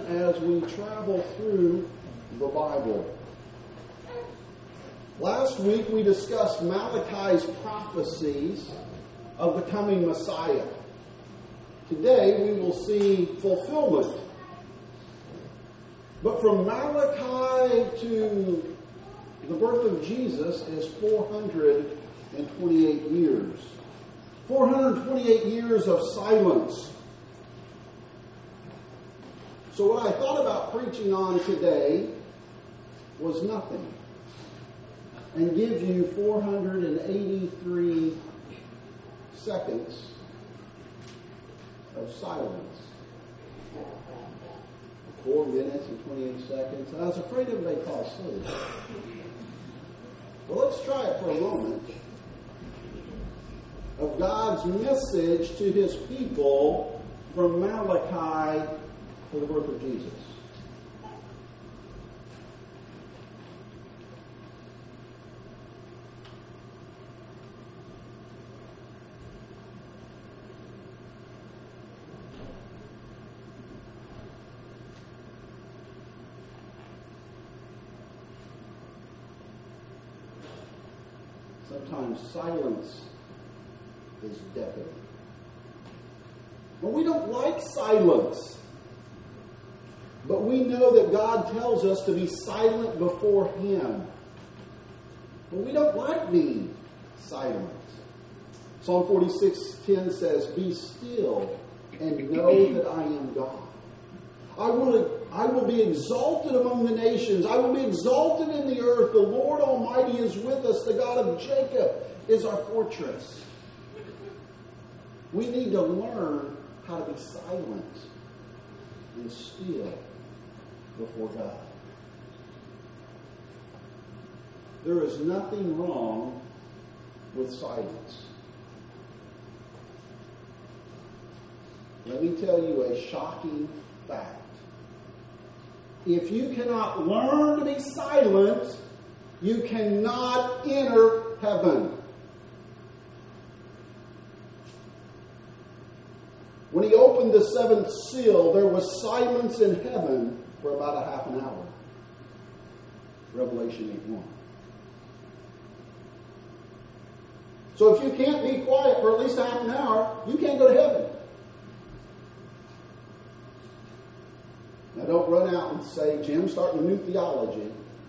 as we travel through the Bible. Last week we discussed Malachi's prophecies of the coming Messiah. Today we will see fulfillment. But from Malachi to the birth of Jesus is 428 years. 428 years of silence. So what I thought about preaching on today was nothing. And give you 483 seconds of silence. 4 minutes and 28 seconds. I was afraid everybody would fall asleep. Well, let's try it for a moment. Of God's message to His people from Malachi to the birth of Jesus. Sometimes silence is deafening. Well, we don't like silence. But we know that God tells us to be silent before Him. But we don't like being silent. Psalm 46:10 says, "Be still and know that I am God. I will be exalted among the nations. I will be exalted in the earth. The Lord Almighty is with us. The God of Jacob is our fortress." We need to learn how to be silent and still before God. There is nothing wrong with silence. Let me tell you a shocking fact. If you cannot learn to be silent, you cannot enter heaven. When He opened the seventh seal, there was silence in heaven for about a half an hour. Revelation 8:1. So if you can't be quiet for at least half an hour, you can't go to heaven. Now don't run out and say, "Jim's starting a new theology."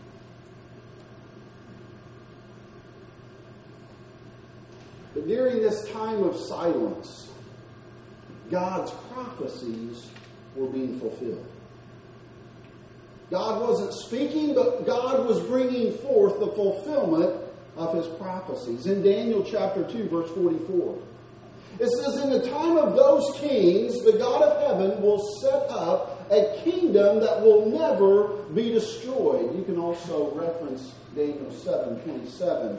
But during this time of silence, God's prophecies were being fulfilled. God wasn't speaking, but God was bringing forth the fulfillment of His prophecies. In Daniel chapter 2, verse 44, it says, "In the time of those kings, the God of heaven will set up a kingdom that will never be destroyed." You can also reference Daniel 7:27.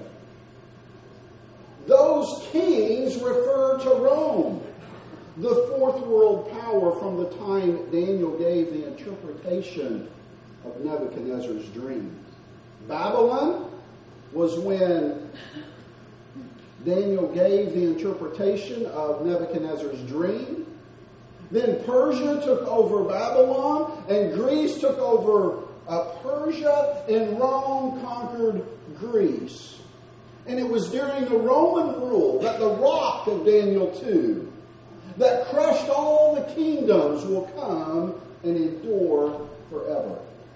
Those kings refer to Rome, the fourth world power from the time Daniel gave the interpretation of Nebuchadnezzar's dream. Babylon was when Daniel gave the interpretation of Nebuchadnezzar's dream. Then Persia took over Babylon, and Greece took over Persia, and Rome conquered Greece. And it was during the Roman rule that the rock of Daniel 2 that crushed all the kingdoms will come and endure forever.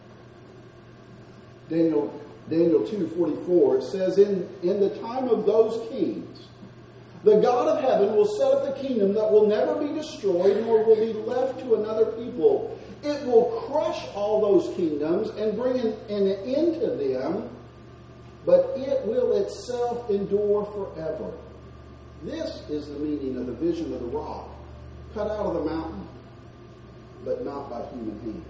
Daniel 2:44, it says, in the time of those kings, the God of heaven will set up the kingdom that will never be destroyed, nor will be left to another people. It will crush all those kingdoms and bring an end to them, but it will itself endure forever. This is the meaning of the vision of the rock, cut out of the mountain, but not by human hands.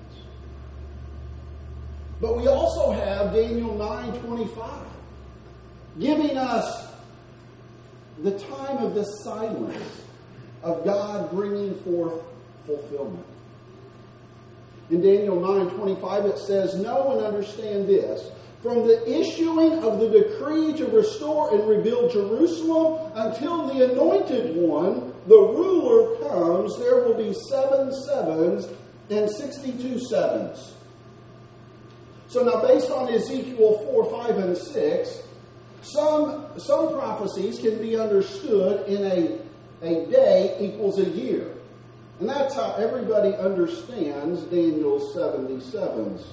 But we also have Daniel 9:25, giving us the time of the silence of God bringing forth fulfillment. In Daniel 9:25 it says, "Know and understand this. From the issuing of the decree to restore and rebuild Jerusalem until the anointed one, the ruler, comes, there will be 7 sevens, and 62 sevens. So now based on Ezekiel 4, 5, and 6, some prophecies can be understood in a day equals a year. And that's how everybody understands Daniel's 77s.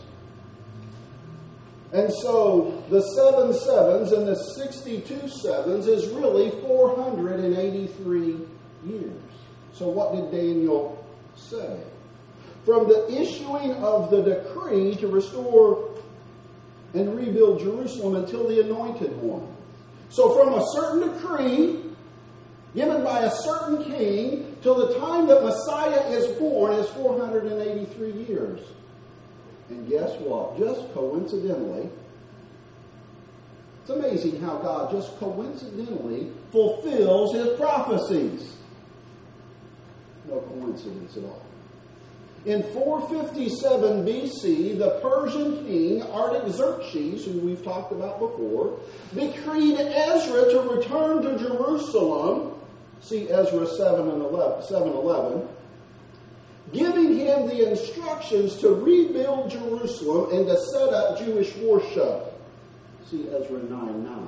And so the 7 sevens and the 62 sevens is really 483 years. So what did Daniel say? From the issuing of the decree to restore and rebuild Jerusalem until the Anointed One. So from a certain decree given by a certain king till the time that Messiah is born is 483 years. And guess what? Just coincidentally, it's amazing how God just coincidentally fulfills his prophecies. No coincidence at all. In 457 BC, the Persian king Artaxerxes, who we've talked about before, decreed Ezra to return to Jerusalem. See Ezra 7:11, giving him the instructions to rebuild Jerusalem and to set up Jewish worship. See Ezra 9:9.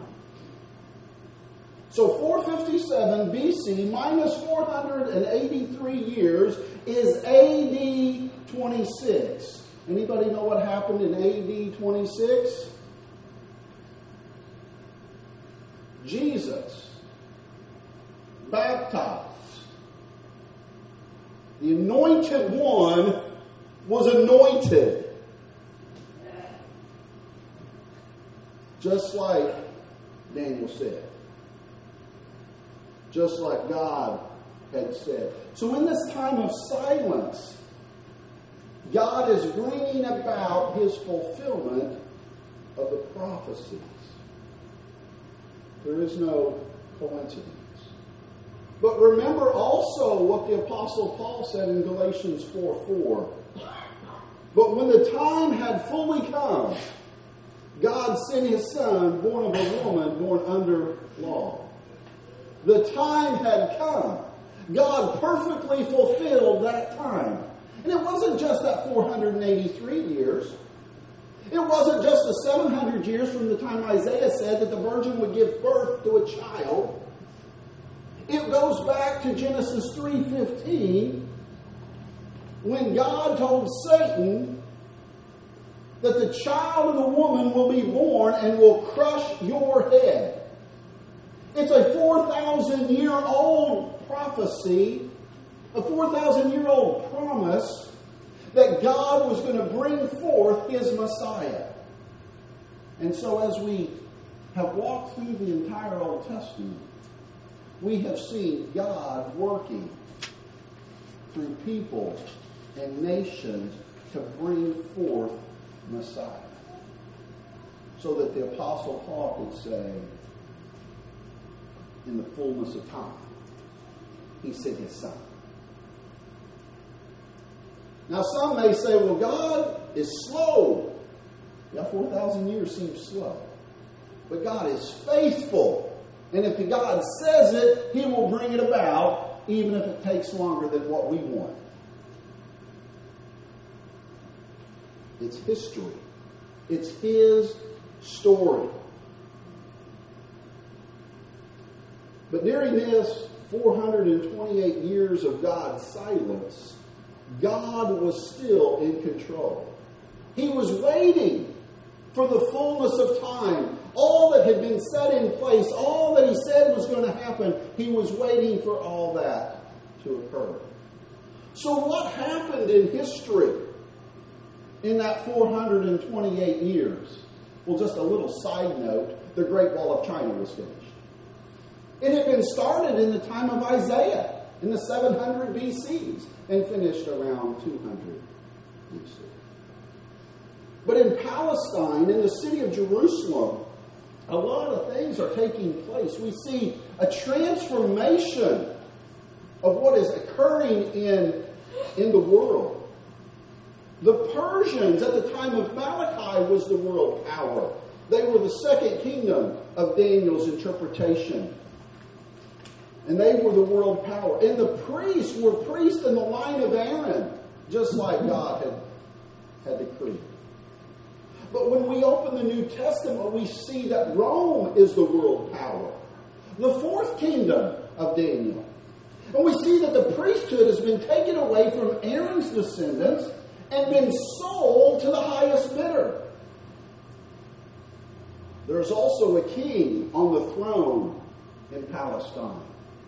So 457 BC minus 483 years is AD 26. Anybody know what happened in AD 26? Jesus baptized. The Anointed One was anointed. Just like Daniel said. Just like God had said. So in this time of silence, God is bringing about his fulfillment of the prophecies. There is no coincidence. But remember also what the Apostle Paul said in Galatians 4:4. But when the time had fully come, God sent his Son, born of a woman, born under law. The time had come. God perfectly fulfilled that time. And it wasn't just that 483 years. It wasn't just the 700 years from the time Isaiah said that the virgin would give birth to a child. It goes back to Genesis 3:15 when God told Satan that the child of the woman will be born and will crush your head. It's a 4,000-year-old prophecy, a 4,000-year-old promise that God was going to bring forth his Messiah. And so as we have walked through the entire Old Testament, we have seen God working through people and nations to bring forth Messiah. So that the Apostle Paul could say, in the fullness of time, he sent his Son. Now some may say, well, God is slow. Yeah, 4,000 years seems slow. But God is faithful. And if God says it, he will bring it about, even if it takes longer than what we want. It's history. It's his story. But during this 428 years of God's silence, God was still in control. He was waiting for the fullness of time. All that had been set in place, all that he said was going to happen, he was waiting for all that to occur. So what happened in history in that 428 years? Well, just a little side note, the Great Wall of China was finished. It had been started in the time of Isaiah in the 700 BCs and finished around 200 BC. But in Palestine, in the city of Jerusalem, a lot of things are taking place. We see a transformation of what is occurring in the world. The Persians at the time of Malachi was the world power. They were the second kingdom of Daniel's interpretation. And they were the world power. And the priests were priests in the line of Aaron. just like God had decreed. But when we open the New Testament, we see that Rome is the world power, the fourth kingdom of Daniel. And we see that the priesthood has been taken away from Aaron's descendants and been sold to the highest bidder. There's also a king on the throne in Palestine.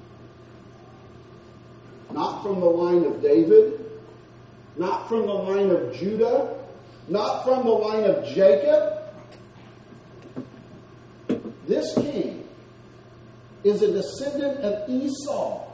Not from the line of David, not from the line of Judah, not from the line of Jacob. This king is a descendant of Esau.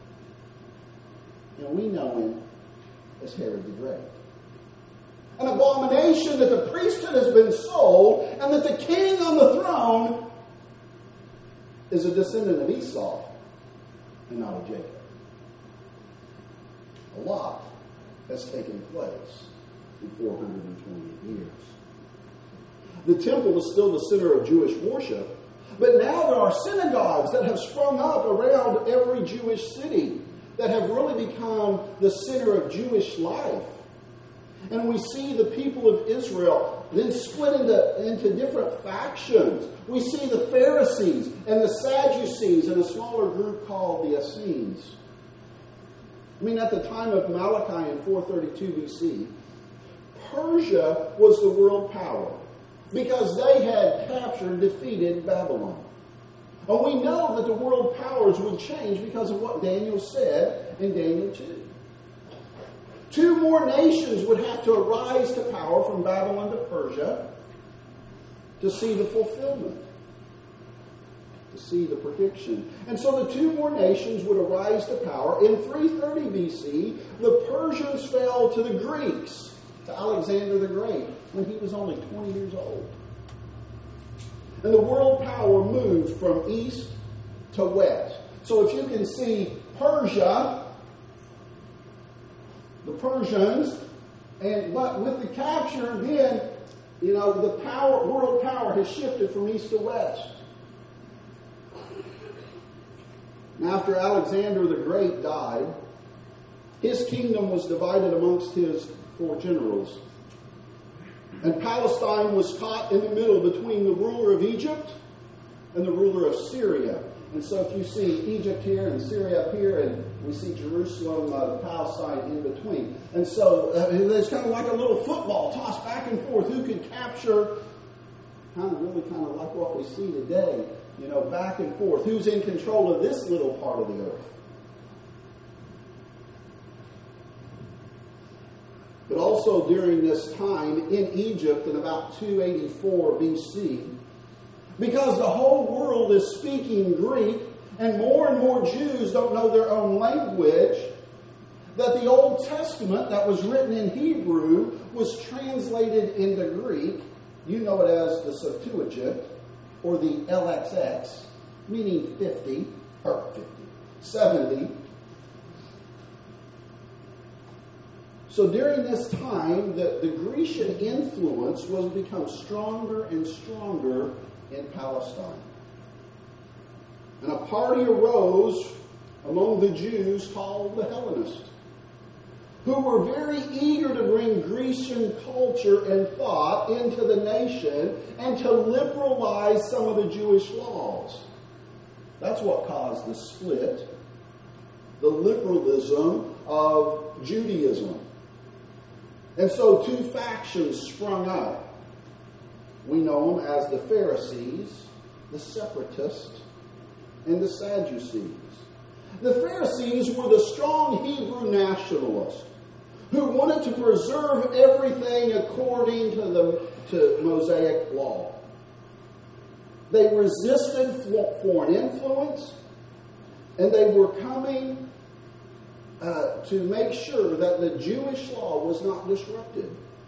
And we know him as Herod the Great. An abomination that the priesthood has been sold and that the king on the throne is a descendant of Esau and not of Jacob. A lot has taken place in 428 years. The temple is still the center of Jewish worship, but now there are synagogues that have sprung up around every Jewish city that have really become the center of Jewish life. And we see the people of Israel then split into different factions. We see the Pharisees and the Sadducees and a smaller group called the Essenes. I mean, at the time of Malachi in 432 BC, Persia was the world power because they had captured and defeated Babylon. And we know that the world powers would change because of what Daniel said in Daniel 2. 2 more nations would have to arise to power from Babylon to Persia to see the fulfillment, to see the prediction. And so the 2 more nations would arise to power. In 330 BC, the Persians fell to the Greeks, to Alexander the Great, when he was only 20 years old. And the world power moved from east to west. So if you can see Persia, the Persians, but with the capture, then, the world power has shifted from east to west. And after Alexander the Great died, his kingdom was divided amongst his 4 generals. And Palestine was caught in the middle between the ruler of Egypt and the ruler of Syria. And so if you see Egypt here and Syria up here, and we see Jerusalem, Palestine in between. And so it's kind of like a little football tossed back and forth. Who could capture, kind of like what we see today, back and forth. Who's in control of this little part of the earth? But also during this time in Egypt in about 284 BC, because the whole world is speaking Greek and more Jews don't know their own language, that the Old Testament that was written in Hebrew was translated into Greek. You know it as the Septuagint or the LXX, meaning 70. So during this time, the Grecian influence was become stronger and stronger in Palestine. And a party arose among the Jews called the Hellenists, who were very eager to bring Grecian culture and thought into the nation and to liberalize some of the Jewish laws. That's what caused the split, the liberalism of Judaism. And so 2 factions sprung up. We know them as the Pharisees, the Separatists, and the Sadducees. The Pharisees were the strong Hebrew nationalists who wanted to preserve everything according to Mosaic law. They resisted foreign influence, and they were coming to make sure that the Jewish law was not disrupted.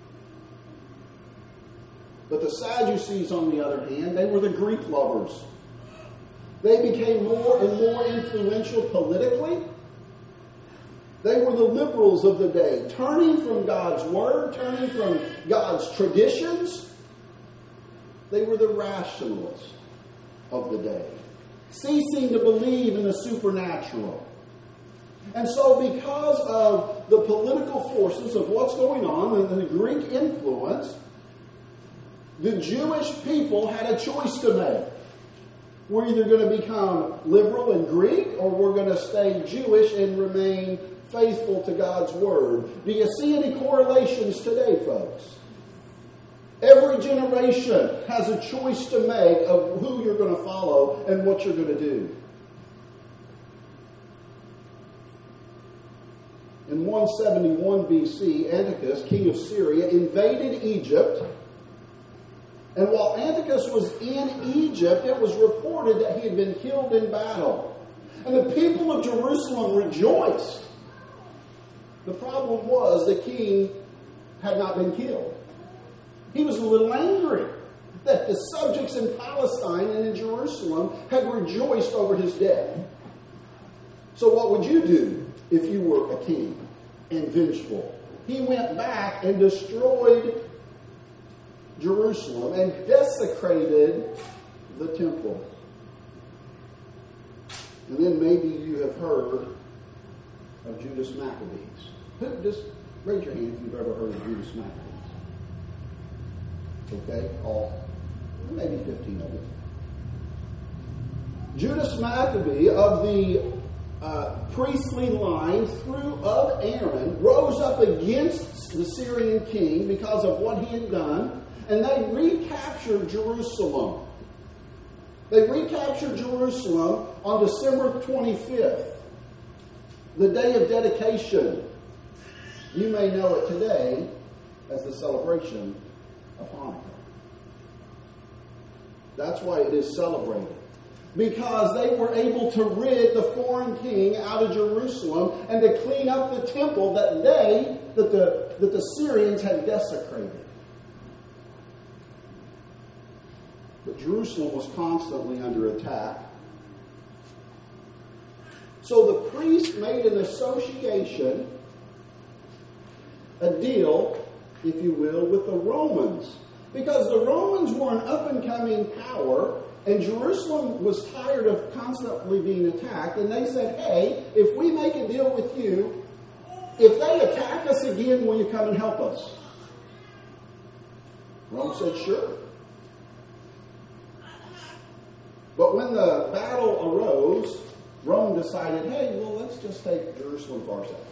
But the Sadducees, on the other hand, they were the Greek lovers. They became more and more influential politically. They were the liberals of the day, turning from God's word, turning from God's traditions. They were the rationalists of the day, ceasing to believe in the supernatural. And so because of the political forces of what's going on and the Greek influence, the Jewish people had a choice to make. We're either going to become liberal and Greek, or we're going to stay Jewish and remain faithful to God's Word. Do you see any correlations today, folks? Every generation has a choice to make of who you're going to follow and what you're going to do. In 171 BC, Antiochus, king of Syria, invaded Egypt. And while Antiochus was in Egypt, it was reported that he had been killed in battle. And the people of Jerusalem rejoiced. The problem was the king had not been killed. He was a little angry that the subjects in Palestine and in Jerusalem had rejoiced over his death. So what would you do if you were a king and vengeful? He went back and destroyed Jerusalem and desecrated the temple. And then maybe you have heard of Judas Maccabees. Just raise your hand if you've ever heard of Judas Maccabees. Okay, all, maybe 15 of you. Judas Maccabee of the priestly line of Aaron rose up against the Syrian king because of what he had done. And they recaptured Jerusalem. They recaptured Jerusalem on December 25th, the day of dedication. You may know it today as the celebration of Hanukkah. That's why it is celebrated. Because they were able to rid the foreign king out of Jerusalem and to clean up the temple that the Syrians had desecrated. But Jerusalem was constantly under attack. So the priest made an association, a deal, if you will, with the Romans. Because the Romans were an up-and-coming power, and Jerusalem was tired of constantly being attacked. And they said, hey, if we make a deal with you, if they attack us again, will you come and help us? Rome said, sure. But when the battle arose, Rome decided, hey, well, let's just take Jerusalem for ourselves.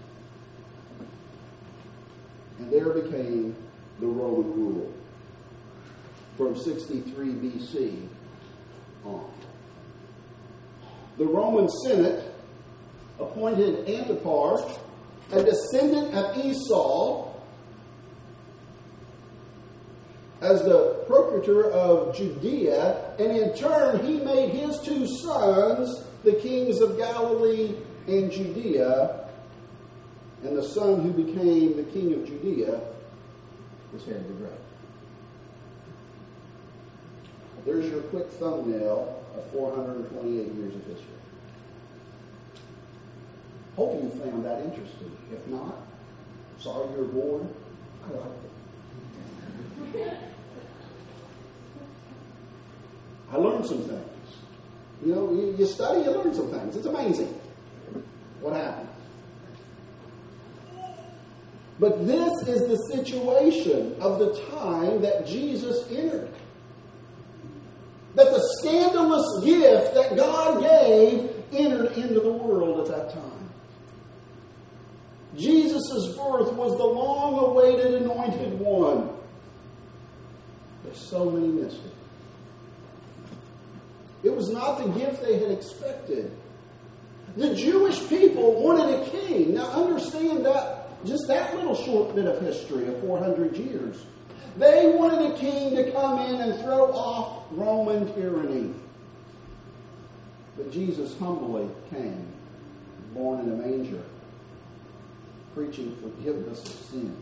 And there became the Roman rule from 63 BC on. The Roman Senate appointed Antipas, a descendant of Esau, as the procurator of Judea, and in turn he made his two sons the kings of Galilee and Judea, and the son who became the king of Judea was Herod the Great. There's your quick thumbnail of 428 years of history. Hope you found that interesting. If not, sorry you're bored. I like it. I learned some things. You know, you study, you learn some things. It's amazing what happens. But this is the situation of the time that Jesus entered. That the scandalous gift that God gave entered into the world at that time. Jesus' birth was the long-awaited anointed one. But so many missed it. It was not the gift they had expected. The Jewish people wanted a king. Now understand that, just that little short bit of history of 400 years. They wanted a king to come in and throw off Roman tyranny. But Jesus humbly came, born in a manger, preaching forgiveness of sins.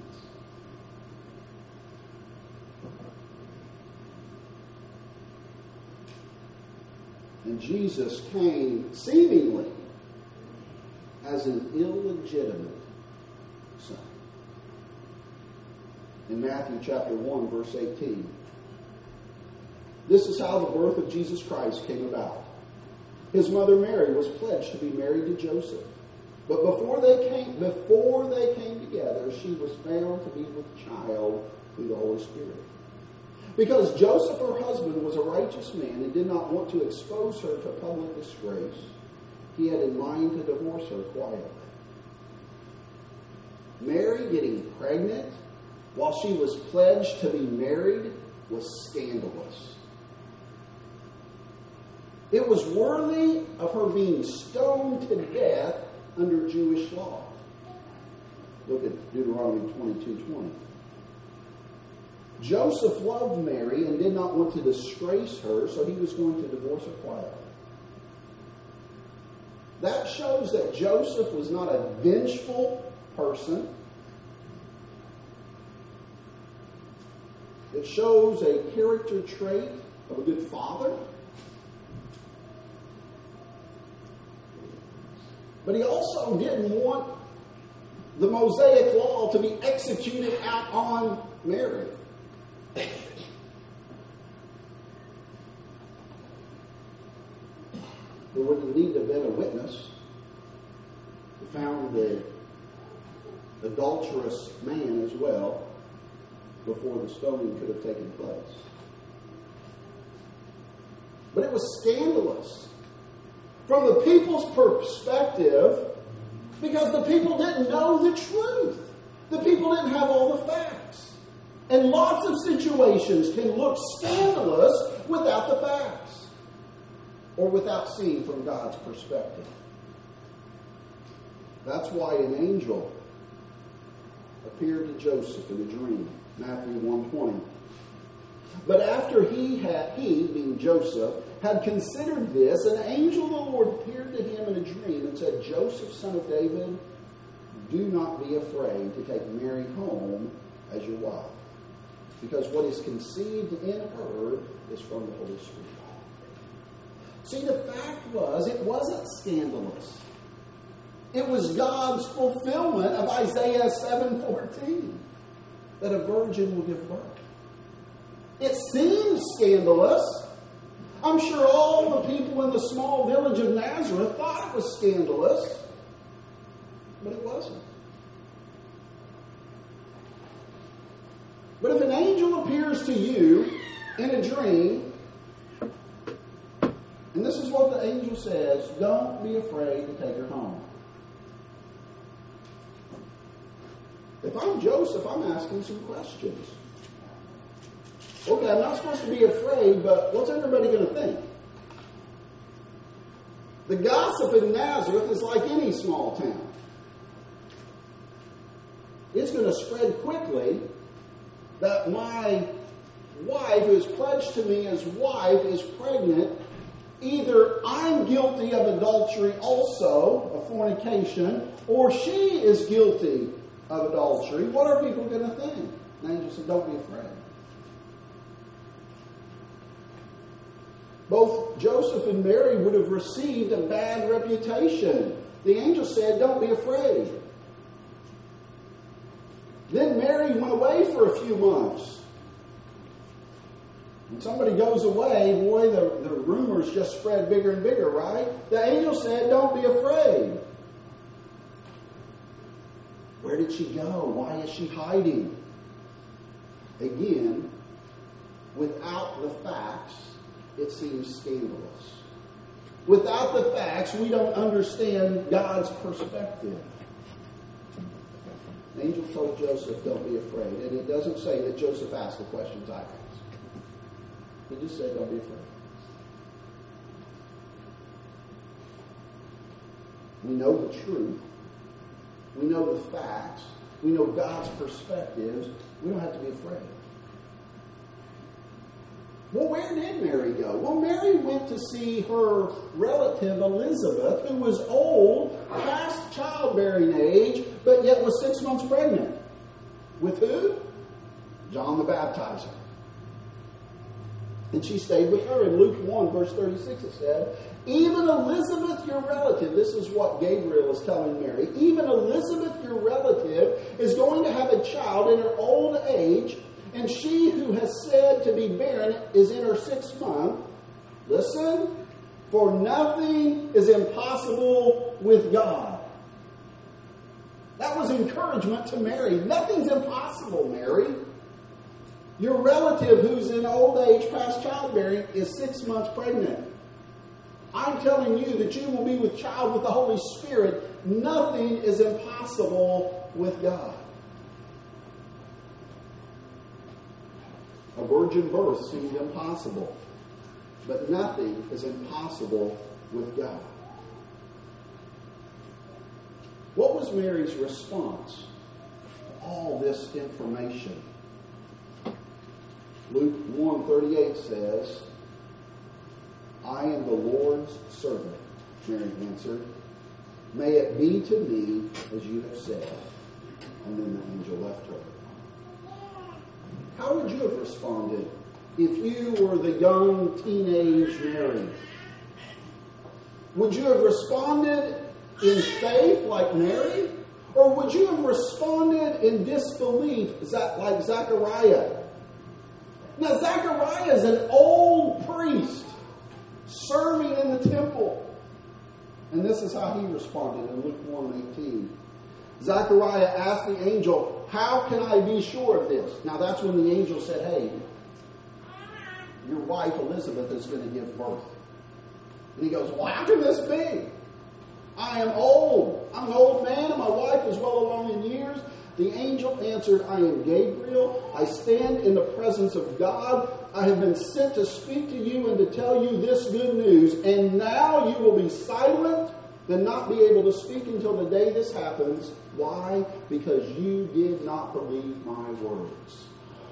And Jesus came seemingly as an illegitimate son. In Matthew chapter 1, verse 18. This is how the birth of Jesus Christ came about. His mother Mary was pledged to be married to Joseph. But before they came together, she was found to be with child through the Holy Spirit. Because Joseph, her husband, was a righteous man and did not want to expose her to public disgrace, he had in mind to divorce her quietly. Mary getting pregnant while she was pledged to be married was scandalous. It was worthy of her being stoned to death under Jewish law. Look at Deuteronomy 22:20. Joseph loved Mary and did not want to disgrace her, so he was going to divorce her quietly. That shows that Joseph was not a vengeful person. It shows a character trait of a good father. But he also didn't want the Mosaic law to be executed out on Mary. There would need to have been a witness who found the adulterous man as well before the stoning could have taken place. But it was scandalous from the people's perspective because the people didn't know the truth. The people didn't have all the facts. And lots of situations can look scandalous without the facts or without seeing from God's perspective. That's why an angel appeared to Joseph in a dream, Matthew 1:20. But after he, being Joseph, had considered this, an angel of the Lord appeared to him in a dream and said, Joseph, son of David, do not be afraid to take Mary home as your wife, because what is conceived in her is from the Holy Spirit. See, the fact was, it wasn't scandalous. It was God's fulfillment of Isaiah 7:14, that a virgin will give birth. It seems scandalous. I'm sure all the people in the small village of Nazareth thought it was scandalous, but it wasn't. But if an angel appears to you in a dream, and this is what the angel says, don't be afraid to take her home. If I'm Joseph, I'm asking some questions. Okay, I'm not supposed to be afraid, but what's everybody going to think? The gossip in Nazareth is like any small town. It's going to spread quickly that my wife, who is pledged to me as wife, is pregnant. Either I'm guilty of adultery also, of fornication, or she is guilty of adultery. What are people going to think? And the angel said, don't be afraid. Both Joseph and Mary would have received a bad reputation. The angel said, don't be afraid. Then Mary went away for a few months. When somebody goes away, boy, the rumors just spread bigger and bigger, right? The angel said, don't be afraid. Where did she go? Why is she hiding? Again, without the facts, it seems scandalous. Without the facts, we don't understand God's perspective. The angel told Joseph, don't be afraid. And it doesn't say that Joseph asked the questions I asked. He just said, don't be afraid. We know the truth. We know the facts. We know God's perspectives. We don't have to be afraid. Well, where did Mary go? Well, Mary went to see her relative Elizabeth, who was old, past childbearing age, but yet was 6 months pregnant. With who? John the Baptizer. And she stayed with her. In Luke 1, verse 36, it said, even Elizabeth, your relative, this is what Gabriel is telling Mary, even Elizabeth, your relative, is going to have a child in her old age, and she who has said to be barren is in her 6th month. Listen, for nothing is impossible with God. That was encouragement to Mary. Nothing's impossible, Mary. Your relative who's in old age past childbearing is 6 months pregnant. I'm telling you that you will be with child with the Holy Spirit. Nothing is impossible with God. A virgin birth seemed impossible, but nothing is impossible with God. What was Mary's response to all this information? Luke 1:38 says, I am the Lord's servant, Mary answered. May it be to me as you have said. And then the angel left her. How would you have responded if you were the young teenage Mary? Would you have responded in faith like Mary? Or would you have responded in disbelief like Zechariah? Now, Zechariah is an old priest serving in the temple. And this is how he responded in Luke 1:18. Zechariah asked the angel, how can I be sure of this? Now, that's when the angel said, hey, your wife Elizabeth is going to give birth. And he goes, well, how can this be? I am old. I'm an old man, and my wife is well along in years. The angel answered, I am Gabriel. I stand in the presence of God. I have been sent to speak to you and to tell you this good news. And now you will be silent and not be able to speak until the day this happens. Why? Because you did not believe my words,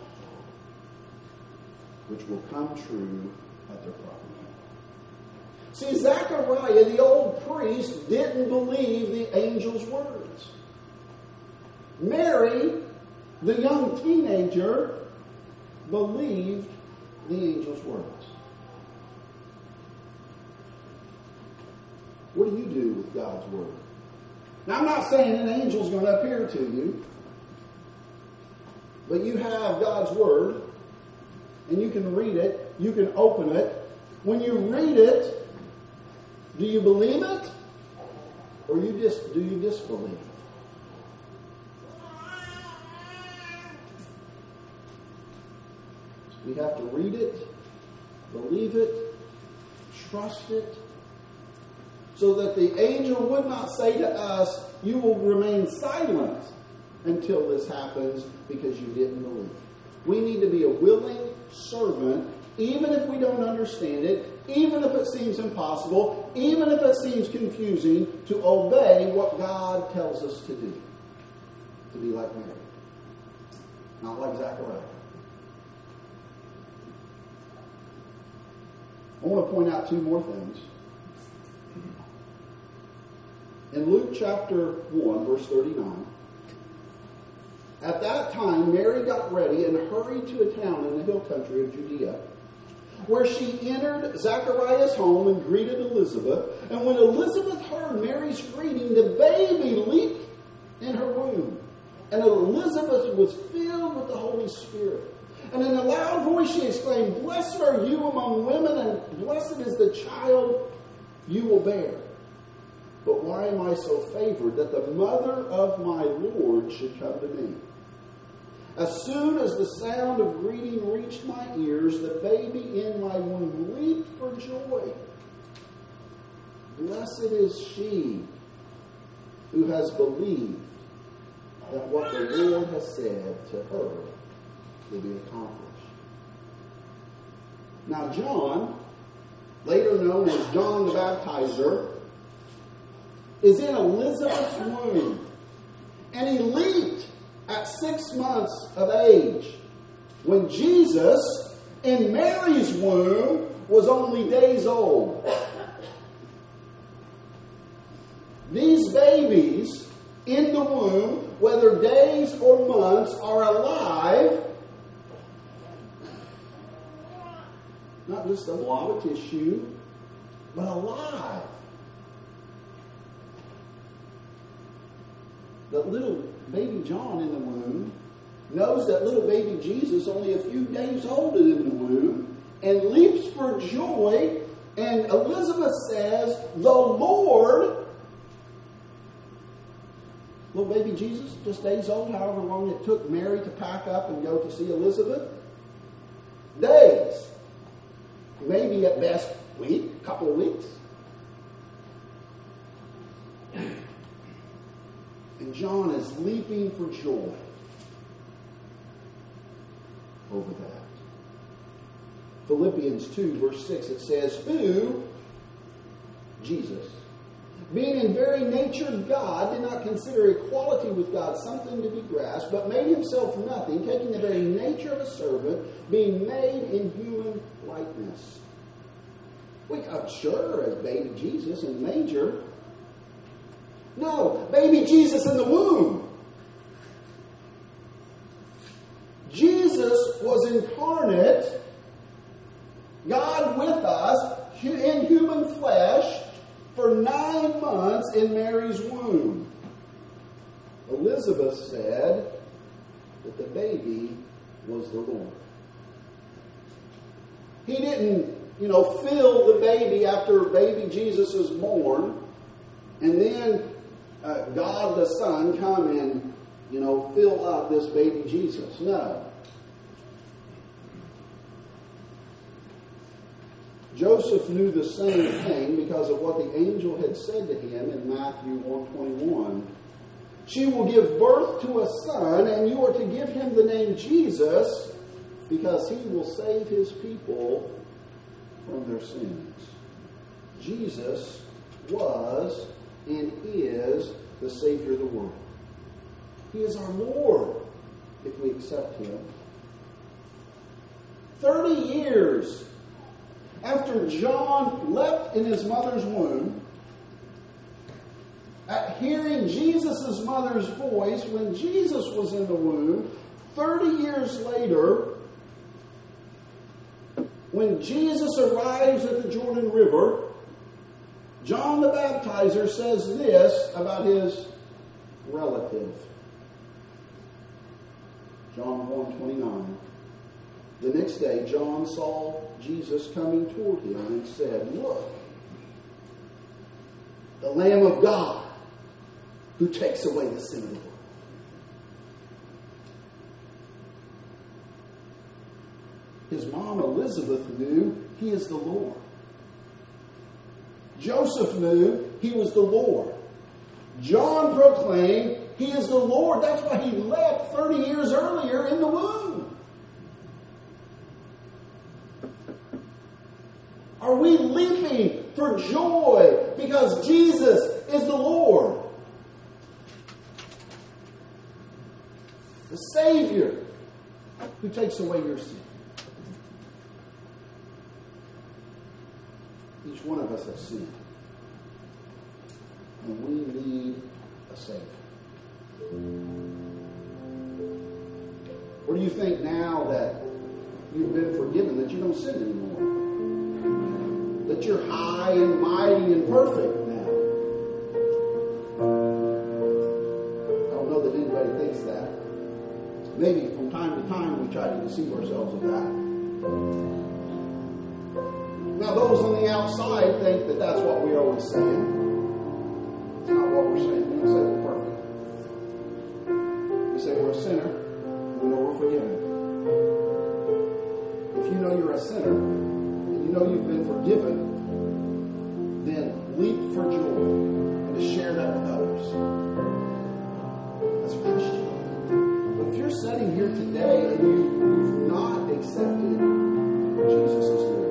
which will come true at their proper time. See, Zechariah, the old priest, didn't believe the angel's words. Mary, the young teenager, believed the angel's words. What do you do with God's word? Now, I'm not saying an angel's going to appear to you, but you have God's word, and you can read it, you can open it. When you read it, do you believe it, or do you disbelieve it? We have to read it, believe it, trust it, so that the angel would not say to us, you will remain silent until this happens because you didn't believe. We need to be a willing servant, even if we don't understand it, even if it seems impossible, even if it seems confusing, to obey what God tells us to do. To be like Mary, not like Zechariah. I want to point out two more things. In Luke chapter 1, verse 39, at that time Mary got ready and hurried to a town in the hill country of Judea, where she entered Zechariah's home and greeted Elizabeth. And when Elizabeth heard Mary's greeting, the baby leaped in her womb. And Elizabeth was filled with the Holy Spirit. And in a loud voice she exclaimed, blessed are you among women, and blessed is the child you will bear. But why am I so favored that the mother of my Lord should come to me? As soon as the sound of greeting reached my ears, the baby in my womb leaped for joy. Blessed is she who has believed that what the Lord has said to her will be accomplished. Now John, later known as John the Baptizer, is in Elizabeth's womb. And he leaped at 6 months of age, when Jesus, in Mary's womb, was only days old. These babies in the womb, whether days or months, are alive. Not just a blob of tissue, but alive. That little baby John in the womb knows that little baby Jesus, only a few days old, is in the womb, and leaps for joy. And Elizabeth says, the Lord little baby Jesus, just days old, however long it took Mary to pack up and go to see Elizabeth. Days. Maybe at best week, couple of weeks. And John is leaping for joy over that. Philippians 2, verse 6, it says, who, Jesus, being in very nature God, did not consider equality with God something to be grasped, but made himself nothing, taking the very nature of a servant, being made in human likeness. Sure, as baby Jesus in the manger. No, baby Jesus in the womb. Jesus was incarnate, God with us, in human flesh, for 9 months in Mary's womb. Elizabeth said that the baby was the Lord. He didn't, fill the baby after baby Jesus is born, and then God the Son come and, fill up this baby Jesus. No. Joseph knew the same thing because of what the angel had said to him in Matthew 1:21. She will give birth to a son, and you are to give him the name Jesus, because he will save his people from their sins. Jesus was and is the Savior of the world. He is our Lord if we accept him. 30 years after John leapt in his mother's womb, at hearing Jesus' mother's voice when Jesus was in the womb, 30 years later, when Jesus arrives at the Jordan River, John the Baptizer says this about his relative. John 1:29. The next day, John saw Jesus coming toward him and said, look, the Lamb of God who takes away the sin of the world. His mom Elizabeth knew he is the Lord. Joseph knew he was the Lord. John proclaimed he is the Lord. That's why he leapt 30 years earlier in the womb. Are we leaping for joy because Jesus is the Lord? The Savior who takes away your sin. Each one of us has sinned. And we need a Savior. Or do you think now that you've been forgiven that you don't sin anymore? That you're high and mighty and perfect now? I don't know that anybody thinks that. Maybe from time to time we try to deceive ourselves with that. Now, those on the outside think that that's what we're always saying. It's not what we're saying. We don't say we're perfect. We say we're a sinner. We know we're forgiven. If you know you're a sinner, and you know you've been forgiven, then leap for joy and to share that with others. That's a Christian. But if you're sitting here today and you've not accepted Jesus as Lord,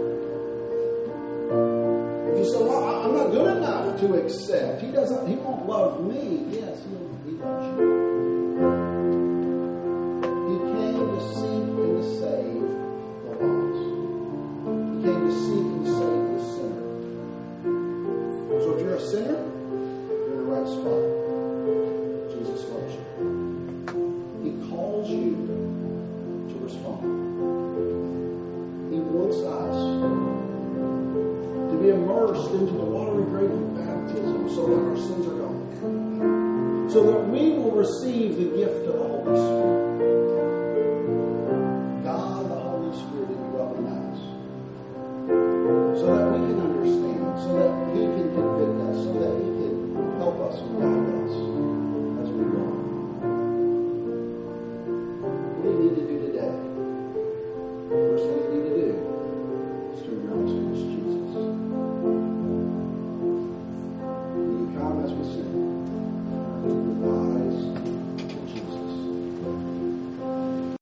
you say, well, I'm not good enough to accept. He won't love me. Yes, he loves you. He came to seek and to save the lost. He came to seek and save the sinner. So if you're a sinner, you're in the right spot. Jesus loves you. He calls you to respond. He wants us to be immersed into the watery grave of baptism so that our sins are gone. So that we will receive the gift of the Holy Spirit.